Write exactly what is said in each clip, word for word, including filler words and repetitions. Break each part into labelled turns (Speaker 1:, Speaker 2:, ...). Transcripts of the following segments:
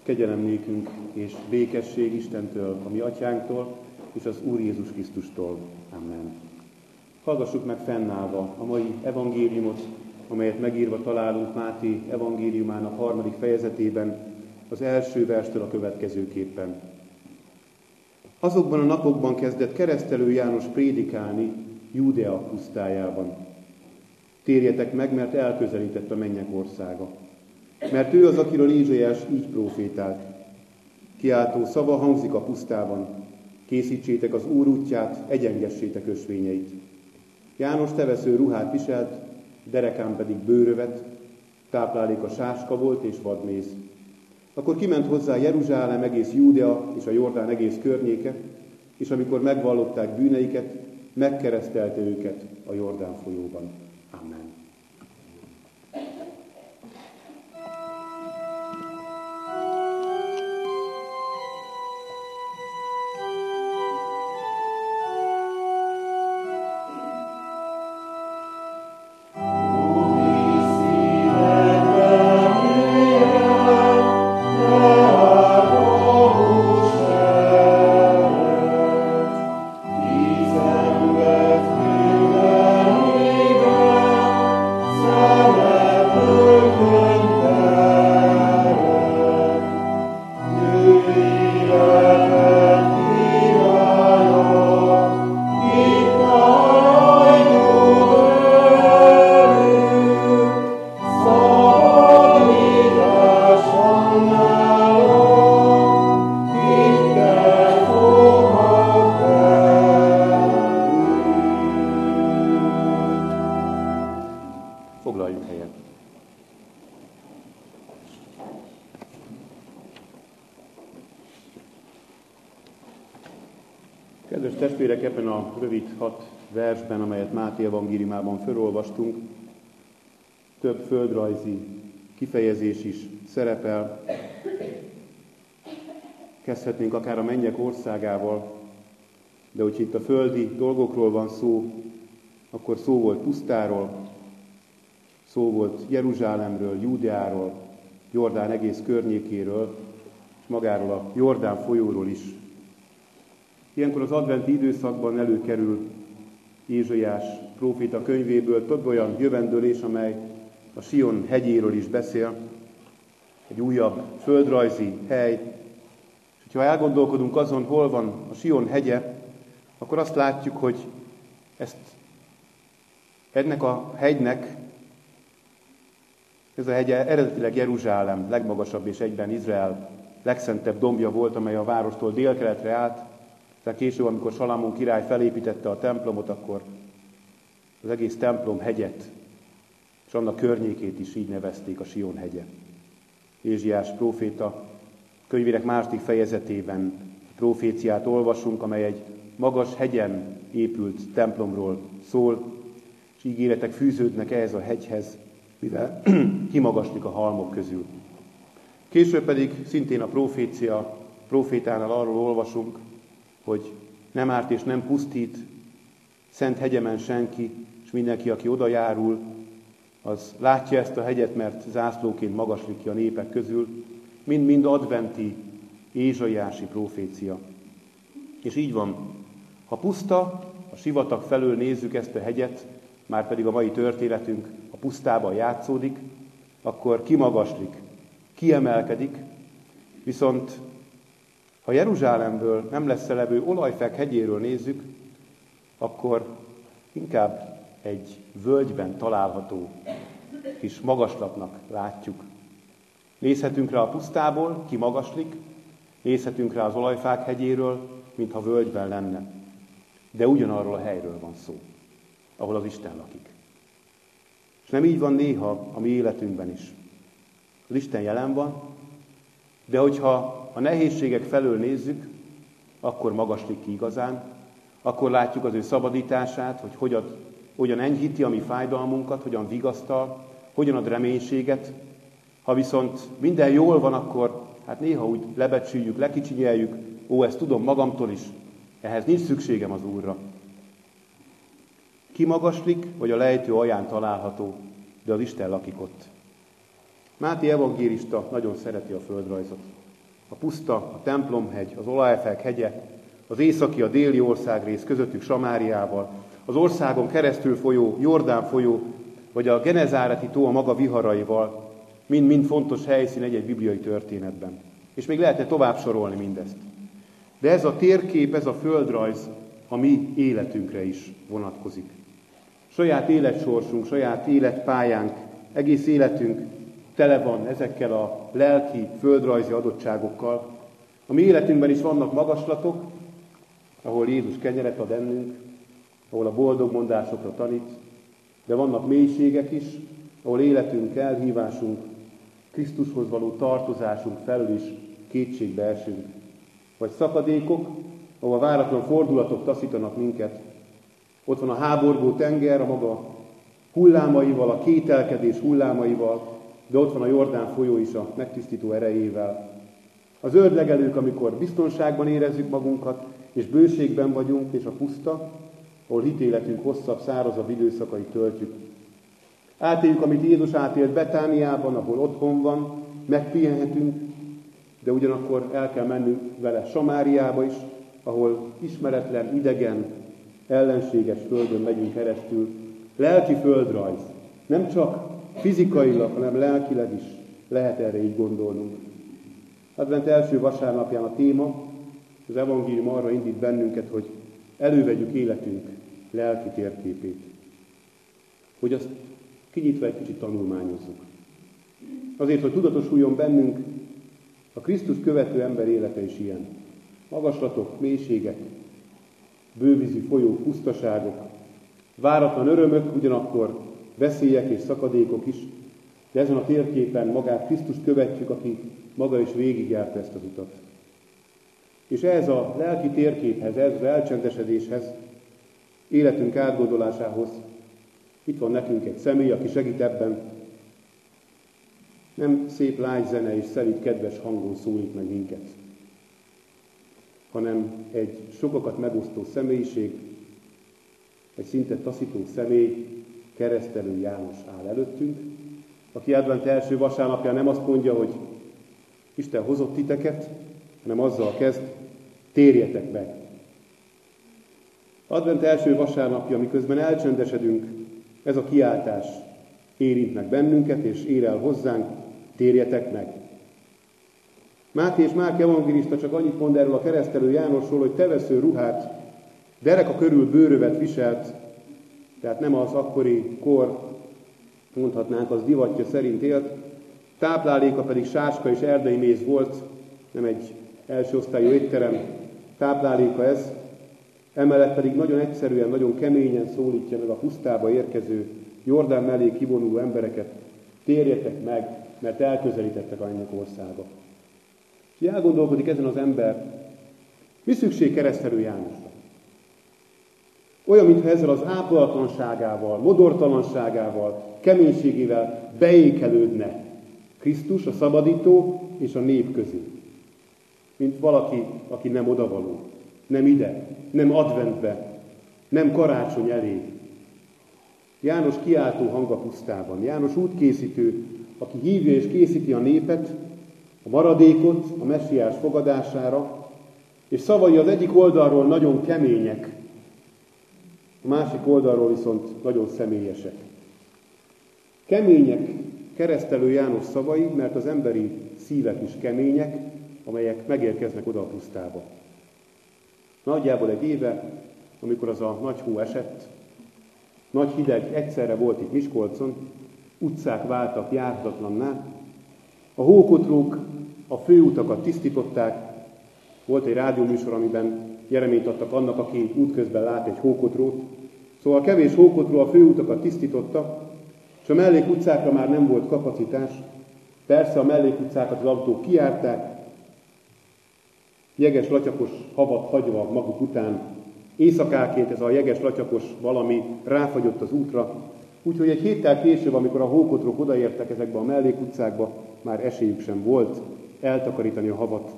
Speaker 1: Kegyelem nékünk és békesség Istentől, a mi atyánktól, és az Úr Jézus Krisztustól. Amen. Hallgassuk meg fennállva a mai evangéliumot, amelyet megírva találunk Máté evangéliumának harmadik fejezetében, az első verstől a következőképpen. Azokban a napokban kezdett keresztelő János prédikálni Júdea pusztájában. Térjetek meg, mert elközelített a mennyek országa. Mert ő az, akiről Ézsaiás így prófétált. Kiáltó szava hangzik a pusztában. Készítsétek az Úr útját, egyengessétek ösvényeit. János tevesző ruhát viselt, derekán pedig bőrövet, tápláléka sáska volt és vadméz. Akkor kiment hozzá Jeruzsálem, egész Júdea és a Jordán egész környéke, és amikor megvallották bűneiket, megkeresztelte őket a Jordán folyóban. Amen. Kedves testvérek, ebben a rövid hat versben, amelyet Máté evangéliumában felolvastunk, több földrajzi kifejezés is szerepel. Kezdhetnénk akár a mennyek országával, de hogyha itt a földi dolgokról van szó, akkor szó volt pusztáról, szó volt Jeruzsálemről, Júdeáról, Jordán egész környékéről, és magáról a Jordán folyóról is. Ilyenkor az adventi időszakban előkerül Ézsaiás próféta könyvéből több olyan jövendőlés, amely a Sion hegyéről is beszél, egy újabb földrajzi hely. És ha elgondolkodunk azon, hol van a Sion hegye, akkor azt látjuk, hogy ezt, ennek a hegynek, ez a hegye eredetileg Jeruzsálem legmagasabb és egyben Izrael legszentebb dombja volt, amely a várostól délkeletre állt. Tehát később, amikor Salamón király felépítette a templomot, akkor az egész templom hegyet, és annak környékét is így nevezték a Sion hegye. Ézsaiás próféta könyvének második fejezetében proféciát olvasunk, amely egy magas hegyen épült templomról szól, és ígéretek fűződnek ehhez a hegyhez, mivel kimagaslik a halmok közül. Később pedig szintén a profécia, profétánál arról olvasunk, hogy nem árt és nem pusztít szent hegyemen senki, és mindenki, aki oda járul, az látja ezt a hegyet, mert zászlóként magaslik ki a népek közül, mind-mind adventi, ézsaiási profécia. És így van, ha puszta, a sivatag felől nézzük ezt a hegyet, már pedig a mai történetünk a pusztában játszódik, akkor kimagaslik, kiemelkedik, viszont ha Jeruzsálemből nem lesz levő Olajfek hegyéről nézzük, akkor inkább egy völgyben található kis magaslapnak látjuk. Nézhetünk rá a pusztából, kimagaslik, nézhetünk rá az Olajfák hegyéről, mintha völgyben lenne. De ugyanarról a helyről van szó, ahol az Isten lakik. És nem így van néha a mi életünkben is. Az Isten jelen van, de hogyha a nehézségek felől nézzük, akkor magaslik ki igazán, akkor látjuk az ő szabadítását, hogy hogyan, hogyan enyhíti a mi fájdalmunkat, hogyan vigasztal, hogyan ad reménységet. Ha viszont minden jól van, akkor hát néha úgy lebecsüljük, lekicsinyeljük, ó, ezt tudom magamtól is, ehhez nincs szükségem az Úrra. Kimagaslik, vagy a lejtő alján található, de az Isten lakik ott. Máté evangélista nagyon szereti a földrajzot. A puszta, a templomhegy, az olajfák hegye, az északi, a déli országrész közöttük Samáriával, az országon keresztül folyó Jordán folyó, vagy a Genezáreti tó a maga viharaival, mind-mind fontos helyszín egy-egy bibliai történetben. És még lehetne tovább sorolni mindezt. De ez a térkép, ez a földrajz a mi életünkre is vonatkozik. Saját életsorsunk, saját életpályánk, egész életünk tele van ezekkel a lelki, földrajzi adottságokkal. A mi életünkben is vannak magaslatok, ahol Jézus kenyeret ad ennünk, ahol a boldog mondásokra tanít, de vannak mélységek is, ahol életünk, elhívásunk, Krisztushoz való tartozásunk felül is kétségbe esünk. Vagy szakadékok, ahol a váratlan fordulatok taszítanak minket. Ott van a háborgó tenger, a maga hullámaival, a kételkedés hullámaival, de ott van a Jordán folyó is a megtisztító erejével. Az ördlegelők, amikor biztonságban érezzük magunkat, és bőségben vagyunk, és a puszta, ahol hitéletünk hosszabb, szárazabb időszakait töltjük. Átéljük, amit Jézus átélt Betániában, ahol otthon van, megpihenhetünk, de ugyanakkor el kell mennünk vele Samáriába is, ahol ismeretlen, idegen, ellenséges földön megyünk keresztül. Lelki földrajz. Nem csak fizikailag, hanem lelkileg is lehet erre így gondolnunk. Advent első vasárnapján a téma, az evangélium arra indít bennünket, hogy elővegyük életünk lelki térképét. Hogy azt kinyitva egy kicsit tanulmányozzuk. Azért, hogy tudatosuljon bennünk, a Krisztus követő ember élete is ilyen. Magaslatok, mélységek, bővízű folyók, pusztaságok, váratlan örömök, ugyanakkor veszélyek és szakadékok is, de ezen a térképen magát Krisztust követjük, aki maga is végigjárta ezt az utat. És ehhez a lelki térképhez, ehhez az elcsendesedéshez, életünk átgondolásához itt van nekünk egy személy, aki segít ebben. Nem szép lágy zene és szelíd kedves hangon szólít meg minket, hanem egy sokakat megosztó személyiség, egy szinte taszító személy, Keresztelő János áll előttünk, aki advent első vasárnapján nem azt mondja, hogy Isten hozott titeket, hanem azzal kezd, térjetek meg. Advent első vasárnapja, miközben elcsendesedünk, ez a kiáltás érint meg bennünket, és ér el hozzánk, térjetek meg. Máté és Márk evangélista csak annyit mond erről a Keresztelő Jánosról, hogy tevesző ruhát, dereka körül bőrövet viselt, tehát nem az akkori kor, mondhatnánk, az divatja szerint élt, tápláléka pedig sáska és erdei méz volt, nem egy első osztályú étterem tápláléka ez, emellett pedig nagyon egyszerűen, nagyon keményen szólítja meg a pusztába érkező, Jordán mellé kivonuló embereket, térjetek meg, mert elközelítettek a mennyek országa. És elgondolkodik ezen az ember, mi szükség Keresztelő Jánosra? Olyan, mintha ezzel az ápolatlanságával, modortalanságával, keménységével beékelődne Krisztus, a szabadító és a nép közé. Mint valaki, aki nem odavaló, nem ide, nem adventbe, nem karácsony elé. János kiáltó hang a pusztában. János útkészítő, aki hívja és készíti a népet, a maradékot a messiás fogadására, és szavai az egyik oldalról nagyon kemények, a másik oldalról viszont nagyon személyesek. Kemények Keresztelő János szavai, mert az emberi szívek is kemények, amelyek megérkeznek oda a pusztába. Nagyjából egy éve, amikor az a nagy hó esett, nagy hideg egyszerre volt itt Miskolcon, utcák váltak járhatatlanná, a hókotrók a főutakat tisztították, volt egy rádióműsor, amiben jereményt adtak annak, aki útközben lát egy hókotrót, szóval kevés hókotró a főutakat tisztította, és a mellékutcákra már nem volt kapacitás, persze a mellékutcákat az autók kijárták, jeges latyakos havat hagyva maguk után, éjszakáként ez a jeges latyakos valami ráfagyott az útra, úgyhogy egy héttel később, amikor a hókotrók odaértek ezekbe a mellékutcákba, már esélyük sem volt eltakarítani a havat.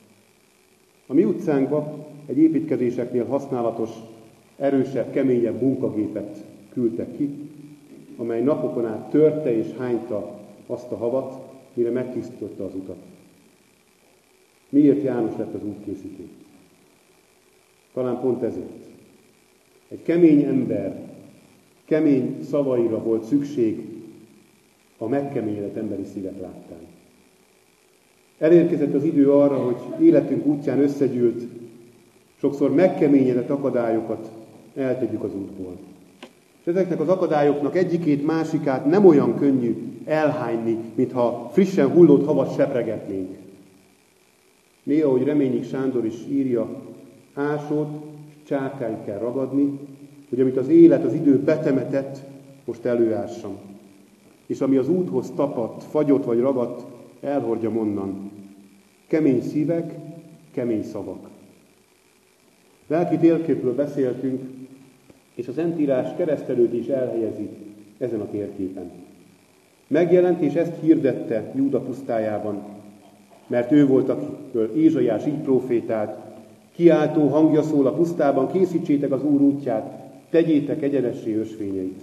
Speaker 1: A mi utcánkba egy építkezéseknél használatos, erősebb, keményebb munkagépet küldtek ki, amely napokon át törte és hányta azt a havat, mire megtisztította az utat. Miért János lett az útkészítő? Talán pont ezért. Egy kemény ember, kemény szavaira volt szükség a megkeményedett emberi szívek láttán. Elérkezett az idő arra, hogy életünk útján összegyűlt, sokszor megkeményedett akadályokat eltegyük az útból. És ezeknek az akadályoknak egyikét, másikát nem olyan könnyű elhányni, mintha frissen hullott havat sepregetnénk. Néha, ahogy Reményik Sándor is írja, ásót, csárkányt kell ragadni, hogy amit az élet, az idő betemetett, most előássam. És ami az úthoz tapadt, fagyott vagy ragadt, elhordjam onnan. Kemény szívek, kemény szavak. Lelki térképről beszéltünk, és a Szentírás keresztelőt is elhelyezi ezen a térképen. Megjelent, és ezt hirdette Júda pusztájában, mert ő volt, akitől Ézsaiás így profétált, kiáltó hangja szól a pusztában, készítsétek az Úr útját, tegyétek egyenessé ösvényeit.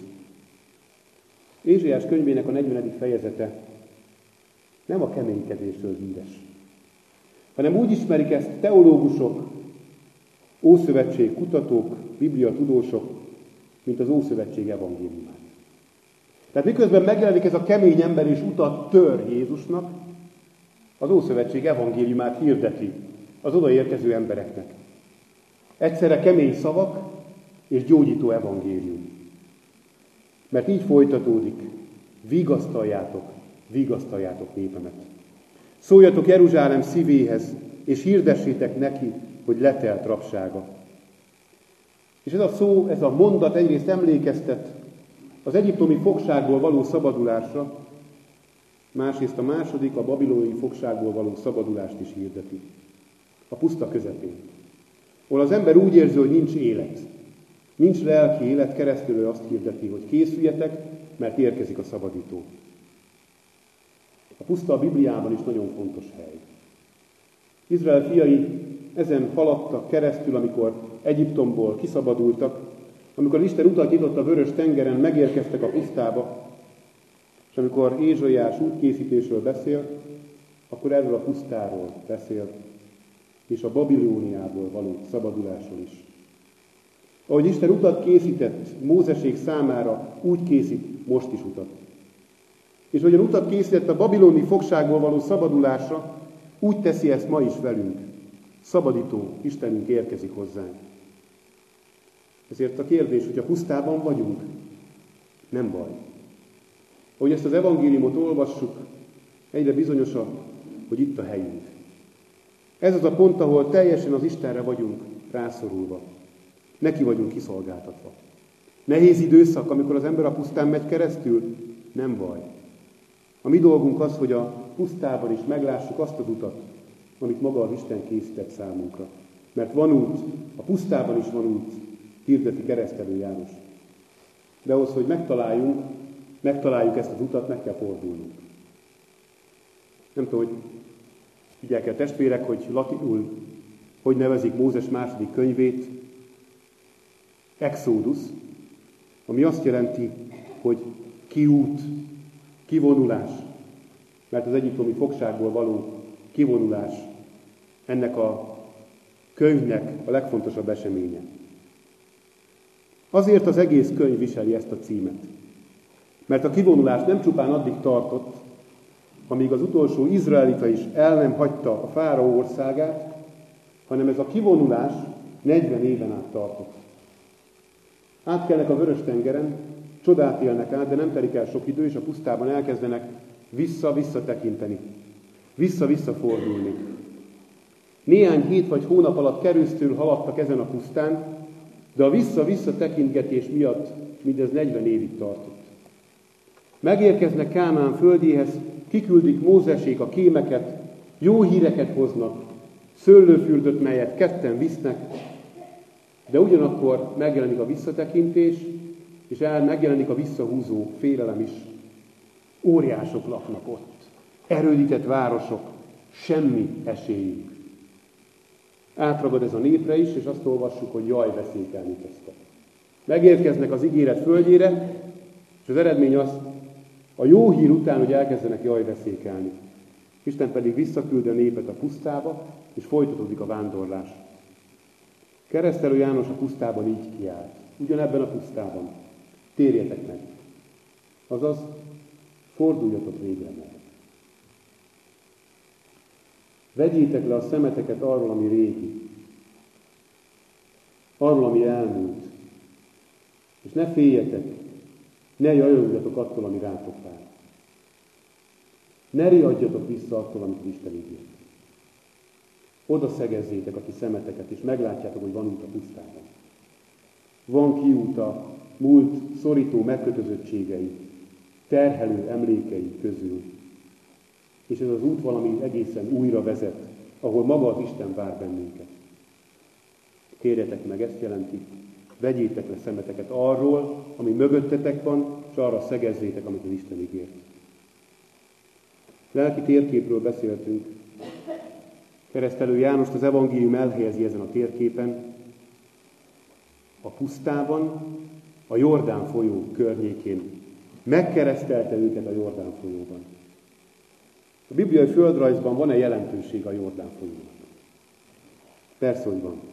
Speaker 1: Ézsaiás könyvének a negyvenedik fejezete nem a keménykedésről híres, hanem úgy ismerik ezt teológusok, Ószövetség kutatók, bibliatudósok, mint az Ószövetség evangéliumát. Tehát miközben megjelenik ez a kemény ember és utat tör Jézusnak, az Ószövetség evangéliumát hirdeti az odaérkező embereknek. Egyszerre kemény szavak és gyógyító evangélium. Mert így folytatódik, vigasztaljátok, vigasztaljátok népemet. Szóljatok Jeruzsálem szívéhez, és hirdessétek neki, hogy letelt rabsága. És ez a szó, ez a mondat egyrészt emlékeztet az egyiptomi fogságból való szabadulásra, másrészt a második, a babiloni fogságból való szabadulást is hirdeti. A puszta közepén. Ahol az ember úgy érzi, hogy nincs élet. Nincs lelki élet, keresztülő azt hirdeti, hogy készüljetek, mert érkezik a szabadító. A puszta a Bibliában is nagyon fontos hely. Izrael fiai ezen haladtak keresztül, amikor Egyiptomból kiszabadultak, amikor Isten utat nyitott a vörös tengeren, megérkeztek a pusztába, és amikor Ézsaiás útkészítésről beszél, akkor erről a pusztáról beszél, és a Babilóniából való szabadulásról is. Ahogy Isten utat készített Mózesék számára, úgy készít most is utat. És ahogyan utat készített a babiloni fogságból való szabadulásra, úgy teszi ezt ma is velünk. Szabadító Istenünk érkezik hozzánk. Ezért a kérdés, hogy a pusztában vagyunk, nem baj. Ahogy ezt az evangéliumot olvassuk, egyre bizonyosabb, hogy itt a helyünk. Ez az a pont, ahol teljesen az Istenre vagyunk rászorulva. Neki vagyunk kiszolgáltatva. Nehéz időszak, amikor az ember a pusztán megy keresztül, nem baj. A mi dolgunk az, hogy a pusztában is meglássuk azt az utat, amit maga az Isten készített számunkra. Mert van út, a pusztában is van út, hirdeti keresztelő János. De ahhoz, hogy megtaláljunk, megtaláljuk ezt az utat, meg kell fordulnunk. Nem tudom, hogy figyelj el testvérek, hogy latinul hogy nevezik Mózes második könyvét, Exodus, ami azt jelenti, hogy kiút, kivonulás. Mert az egyiptomi fogságból való kivonulás ennek a könyvnek a legfontosabb eseménye. Azért az egész könyv viseli ezt a címet. Mert a kivonulás nem csupán addig tartott, amíg az utolsó izraelita is el nem hagyta a fáraó országát, hanem ez a kivonulás negyven éven át tartott. Átkelnek a Vörös-tengeren, csodát élnek át, de nem telik el sok idő, és a pusztában elkezdenek vissza-vissza tekinteni, vissza-vissza fordulni. Néhány hét vagy hónap alatt keresztül haladtak ezen a pusztán, de a vissza-vissza tekintgetés miatt mindez negyven évig tartott. Megérkeznek Kánaán földjéhez, kiküldik Mózesék a kémeket, jó híreket hoznak, szőlőfürdőt, melyet ketten visznek, de ugyanakkor megjelenik a visszatekintés, és el megjelenik a visszahúzó félelem is. Óriások laknak ott, erődített városok, semmi esélyük. Átragad ez a népre is, és azt olvassuk, hogy jaj, veszélykelni kezdtek. Megérkeznek az ígéret földjére, és az eredmény az, a jó hír után, hogy elkezdenek jaj, veszélykelni. Isten pedig visszaküldi a népet a pusztába, és folytatódik a vándorlás. Keresztelő János a pusztában így kiált, ugyanebben a pusztában: térjetek meg, azaz forduljatok végre meg. Vegyétek le a szemeteket arról, ami régi, arról, ami elmúlt, és ne féljetek, ne jajongjatok attól, ami rátok vár. Ne riadjatok vissza attól, amit Isten ígért. Oda szegezzétek a ti szemeteket, és meglátjátok, hogy van út a pusztában. Van kiút a múlt szorító megkötözöttségei, terhelő emlékei közül. És ez az út valami egészen újra vezet, ahol maga az Isten vár bennünket. Térjetek meg, ezt jelenti, vegyétek le szemeteket arról, ami mögöttetek van, és arra szegezzétek, amit az Isten ígért. Lelki térképről beszéltünk. Keresztelő Jánost az evangélium elhelyezi ezen a térképen, a pusztában, a Jordán folyó környékén. Megkeresztelte őket a Jordán folyóban. A bibliai földrajzban van-e jelentőség a Jordán folyónak? Persze, hogy van.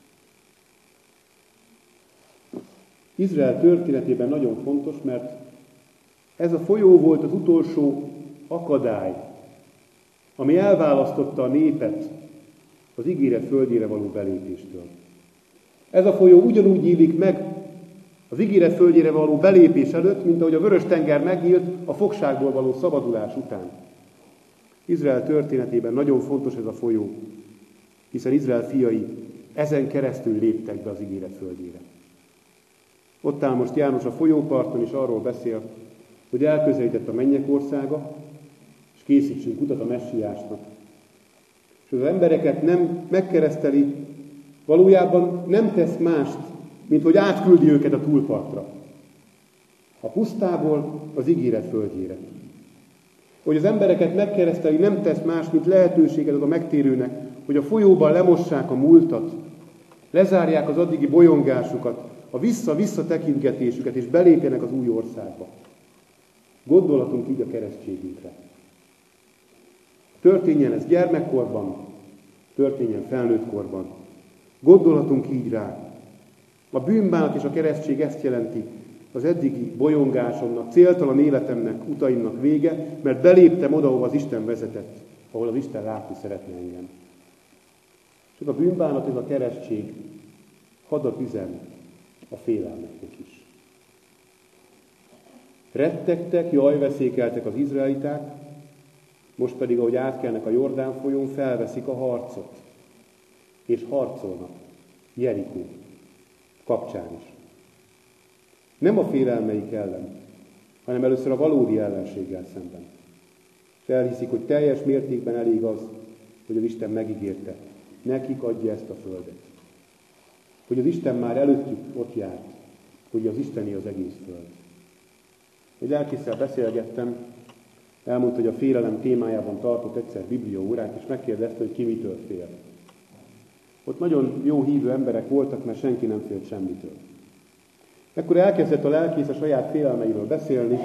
Speaker 1: Izrael történetében nagyon fontos, mert ez a folyó volt az utolsó akadály, ami elválasztotta a népet az ígéret földjére való belépéstől. Ez a folyó ugyanúgy nyílik meg az ígéret földjére való belépés előtt, mint ahogy a Vörös-tenger megnyílt a fogságból való szabadulás után. Izrael történetében nagyon fontos ez a folyó, hiszen Izrael fiai ezen keresztül léptek be az ígéret földjére. Ott áll most János a folyóparton, és arról beszél, hogy elközelített a mennyek országa, és készítsünk utat a messiásnak. És az embereket nem megkereszteli, valójában nem tesz mást, mint hogy átküldi őket a túlpartra. A pusztából az ígéret földjére. Hogy az embereket megkereszteli, nem tesz más, mint lehetőséget ad a megtérőnek, hogy a folyóban lemossák a múltat, lezárják az addigi bolyongásukat, a vissza-vissza tekintgetésüket, és belépjenek az új országba. Gondolhatunk így a keresztségünkre. Történjen ez gyermekkorban, történjen felnőttkorban. Gondolhatunk így rá. A bűnbánat és a keresztség ezt jelenti, az eddigi bolyongásomnak, céltalan életemnek, utaimnak vége, mert beléptem oda, ahol az Isten vezetett, ahol az Isten látni szeretne engem. Csak a bűnbánat és a keresztség hadat üzen a félelmeknek is. Rettegtek, jajveszékeltek az izraeliták, most pedig, ahogy átkelnek a Jordán folyón, felveszik a harcot, és harcolnak Jerikó kapcsán is. Nem a félelmeik ellen, hanem először a valódi ellenséggel szemben. És elhiszik, hogy teljes mértékben elég az, hogy az Isten megígérte, nekik adja ezt a földet. Hogy az Isten már előttük ott járt, hogy az Isteni az egész föld. Egy lelkésszel beszélgettem, elmondta, hogy a félelem témájában tartott egyszer bibliaórát, és megkérdezte, hogy ki mitől fél. Ott nagyon jó hívő emberek voltak, mert senki nem félt semmitől. Ekkor elkezdett a lelkész a saját félelmeiről beszélni,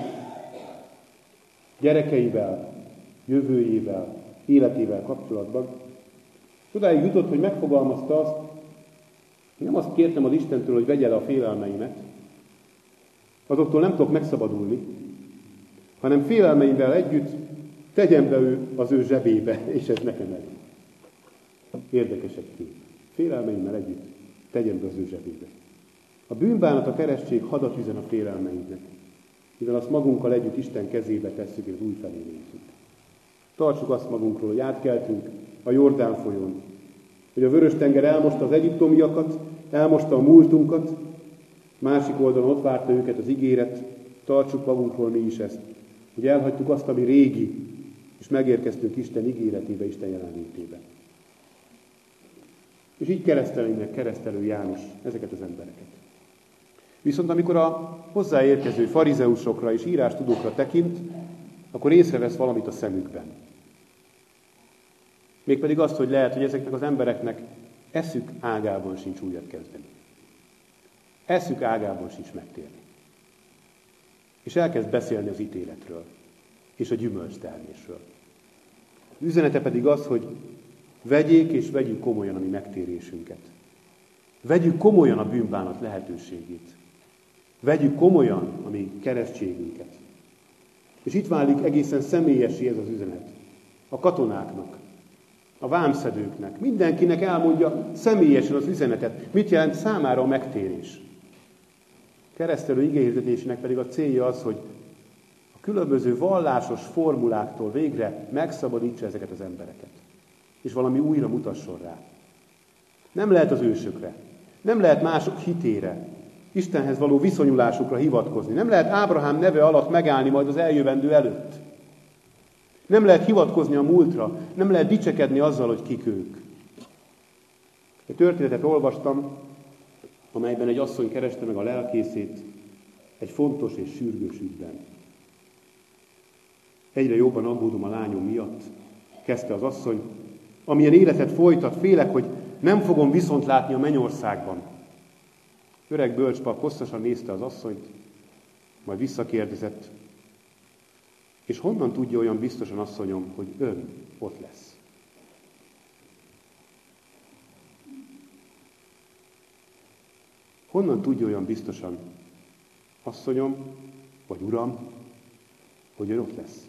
Speaker 1: gyerekeivel, jövőjével, életével kapcsolatban. És odáig jutott, hogy megfogalmazta azt, hogy nem azt kértem az Istentől, hogy vegye le a félelmeimet, azoktól nem tudok megszabadulni, hanem félelmeimmel együtt tegyen be ő az ő zsebébe, és ez nekem elég. Érdekes egy kép. Félelmeimmel együtt tegyen be az ő zsebébe. A bűnbánat, a keresztség hadat üzen a félelmeinknek, mivel azt magunkkal együtt Isten kezébe tesszük, és új felé nézünk. Tartsuk azt magunkról, hogy átkeltünk a Jordán folyón, hogy a Vörös-tenger elmosta az egyiptomiakat, elmosta a múltunkat, másik oldalon ott várta őket az ígéret, tartsuk magunkról mi is ezt, hogy elhagytuk azt, ami régi, és megérkeztünk Isten ígéretébe, Isten jelenlétébe. És így kereszteli meg keresztelő János ezeket az embereket. Viszont amikor a hozzáérkező farizeusokra és írástudókra tekint, akkor észrevesz valamit a szemükben. Mégpedig azt, hogy lehet, hogy ezeknek az embereknek eszük ágában sincs újat kezdeni. Eszük ágában sincs megtérni. És elkezd beszélni az ítéletről és a gyümölcstermésről. Az üzenete pedig az, hogy vegyék és vegyük komolyan a mi megtérésünket. Vegyük komolyan a bűnbánat lehetőségét. Vegyük komolyan a mi keresztségünket. És itt válik egészen személyessé ez az üzenet. A katonáknak, a vámszedőknek, mindenkinek elmondja személyesen az üzenetet. Mit jelent számára a megtérés? Keresztelő igéhirdetésének pedig a célja az, hogy a különböző vallásos formuláktól végre megszabadítsa ezeket az embereket. És valami újra mutasson rá. Nem lehet az ősökre, nem lehet mások hitére, Istenhez való viszonyulásukra hivatkozni. Nem lehet Ábrahám neve alatt megállni majd az eljövendő előtt. Nem lehet hivatkozni a múltra, nem lehet dicsekedni azzal, hogy kik ők. Egy történetet olvastam, amelyben egy asszony kereste meg a lelkészét egy fontos és sürgős ügyben. Egyre jobban aggódom a lányom miatt, kezdte az asszony, amilyen életet folytat, félek, hogy nem fogom viszont látni a mennyországban. Öreg bölcspap hosszasan nézte az asszonyt, majd visszakérdezett, és honnan tudja olyan biztosan, asszonyom, hogy ön ott lesz? Honnan tudja olyan biztosan, asszonyom, vagy uram, hogy ön ott lesz?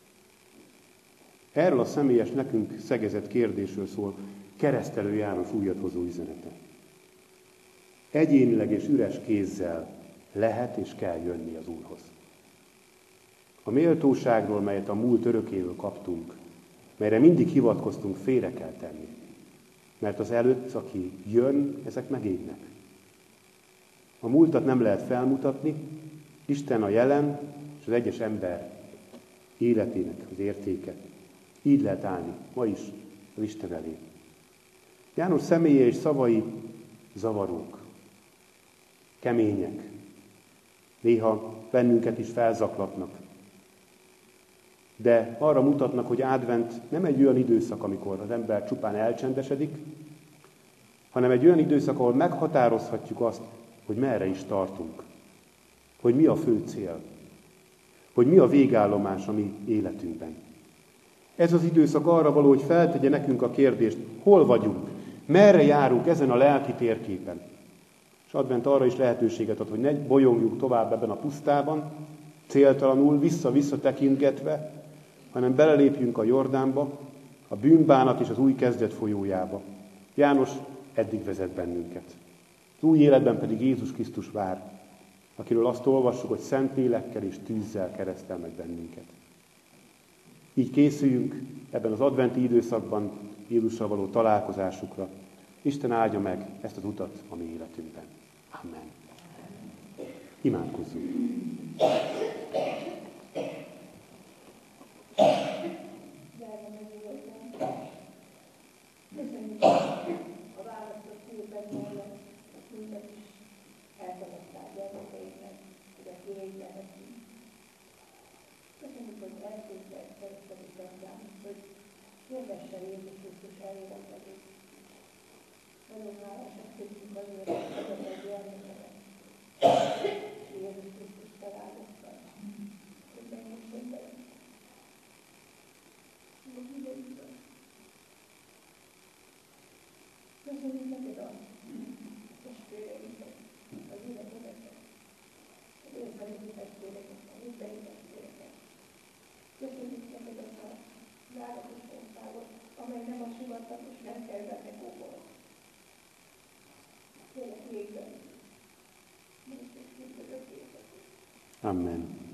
Speaker 1: Erről a személyes, nekünk szegezett kérdésről szól Keresztelő János újat-hozó üzenete. Egyénileg és üres kézzel lehet és kell jönni az Úrhoz. A méltóságról, melyet a múlt örökéről kaptunk, melyre mindig hivatkoztunk, félre kell tenni. Mert az előtt, aki jön, ezek megégnek. A múltat nem lehet felmutatni, Isten a jelen és az egyes ember életének az értéke. Így lehet állni, ma is az Isten elé. János személye és szavai zavarók, kemények, néha bennünket is felzaklatnak. De arra mutatnak, hogy advent nem egy olyan időszak, amikor az ember csupán elcsendesedik, hanem egy olyan időszak, ahol meghatározhatjuk azt, hogy merre is tartunk, hogy mi a fő cél, hogy mi a végállomás a mi életünkben. Ez az időszak arra való, hogy feltegye nekünk a kérdést, hol vagyunk, merre járunk ezen a lelki térképen. És advent arra is lehetőséget ad, hogy ne bolyongjunk tovább ebben a pusztában, céltalanul, vissza-vissza tekintgetve, hanem belelépjünk a Jordánba, a bűnbánat és az új kezdet folyójába. János eddig vezet bennünket. Az új életben pedig Jézus Krisztus vár, akiről azt olvassuk, hogy szent lélekkel és tűzzel keresztel meg bennünket. Így készüljünk ebben az adventi időszakban Jézussal való találkozásukra. Isten áldja meg ezt az utat a mi életünkben. Amen. Imádkozzunk.
Speaker 2: Köszönjük a választott szépen mellett, minket is elfogadtál gyermekeidnek, hogy a kiégben nekünk. Köszönjük, hogy elképzelt kereszteli szentjános, hogy hirdesse Jézus Krisztus elérhetőt. Nagyon hálásak köszönjük azért, hogy ezek a gyermekeket Jézus Krisztus találkoztak. Köszönjük szépen. Köszönjük neked a testvéreinket, az életedeket, az érzelmi testvéreket, a hitbeli testvéreket. Köszönjük neked azt a záratos országot, amely nem a sivatagos megkerülnek óvol. Kérlek végben.
Speaker 1: Amen.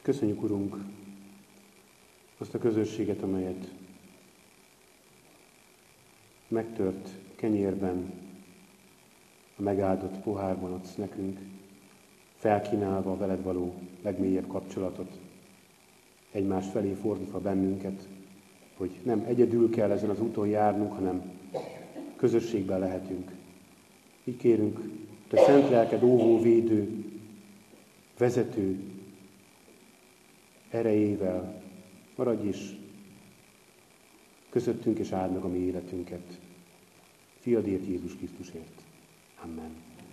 Speaker 1: Köszönjük, Urunk, azt a közösséget, amelyet megtört kenyérben, a megáldott pohárban adsz nekünk, felkínálva a veled való legmélyebb kapcsolatot, egymás felé fordítva bennünket, hogy nem egyedül kell ezen az úton járnunk, hanem közösségben lehetünk. Így kérünk, te szent lelked óvó, védő, vezető erejével maradj is közöttünk, és áld meg a mi életünket. Fiadért, Jézus Krisztusért. Amen.